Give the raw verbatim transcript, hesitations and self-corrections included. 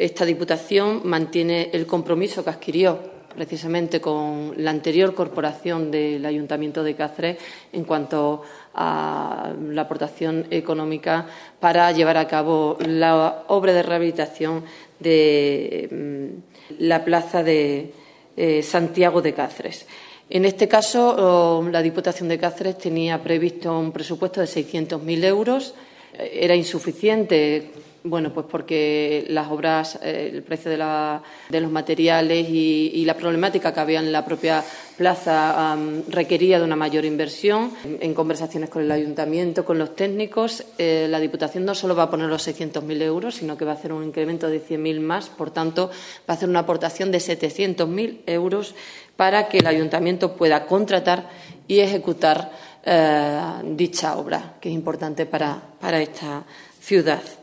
esta Diputación mantiene el compromiso que adquirió precisamente con la anterior corporación del Ayuntamiento de Cáceres en cuanto a la aportación económica para llevar a cabo la obra de rehabilitación de la plaza de eh, Santiago de Cáceres. En este caso, la Diputación de Cáceres tenía previsto un presupuesto de seiscientos mil euros. Era insuficiente, bueno, pues porque las obras, eh, el precio de, la, de los materiales y, y la problemática que había en la propia plaza um, requería de una mayor inversión. En conversaciones con el Ayuntamiento, con los técnicos, eh, la Diputación no solo va a poner los seiscientos mil euros, sino que va a hacer un incremento de cien mil más. Por tanto, va a hacer una aportación de setecientos mil euros para que el Ayuntamiento pueda contratar y ejecutar eh, dicha obra, que es importante para, para esta ciudad.